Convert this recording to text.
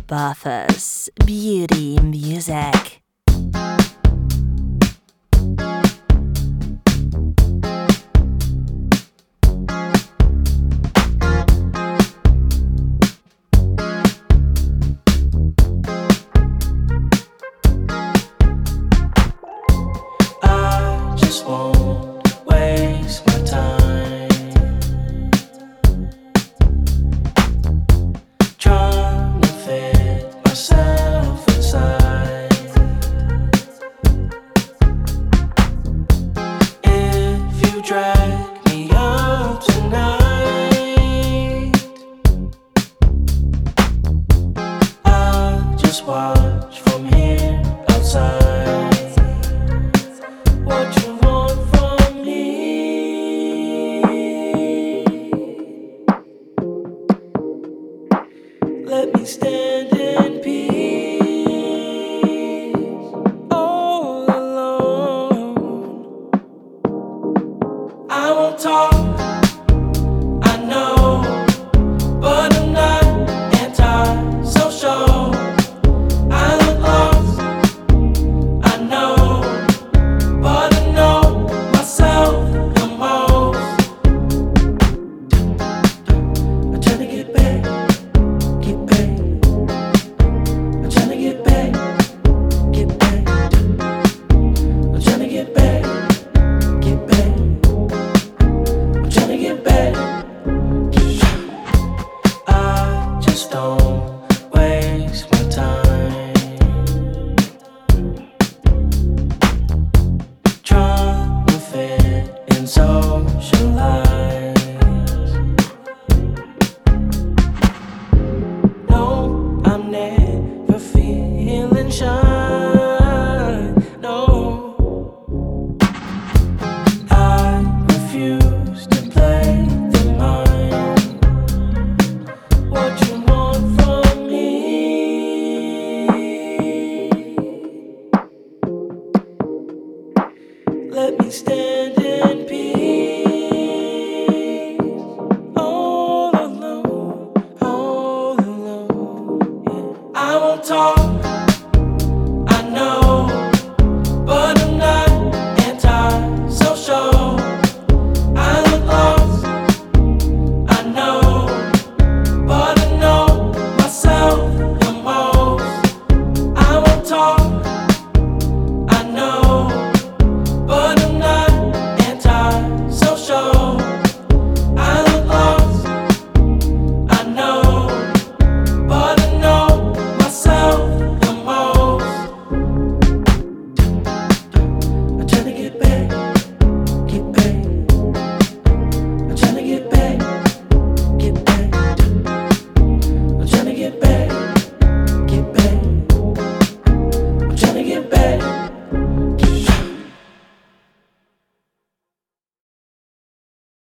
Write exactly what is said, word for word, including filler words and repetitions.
Buffers, beauty music. I just won't waste my time trying to fit myself inside. If you drag me out tonight, I'll just watch from here outside. What you want from me? Let me stand in peace, all alone. I won't talk, I know, but I'm not anti-social. I look lost, I know, but I know myself the most. I'm trying to get back, get back. I'm trying to get back, get back. I'm trying to get back, get back. I'm trying to get back, get back. I just don't waste my time trying to fit in social lives. No, I'm never feeling shy. No, I refuse to play the mind. What you want from me? Let me stand in peace, all alone, all alone. Yeah. I won't talk, I know, but I'm not anti-social. I look lost, I know, but I know myself the most. I won't talk,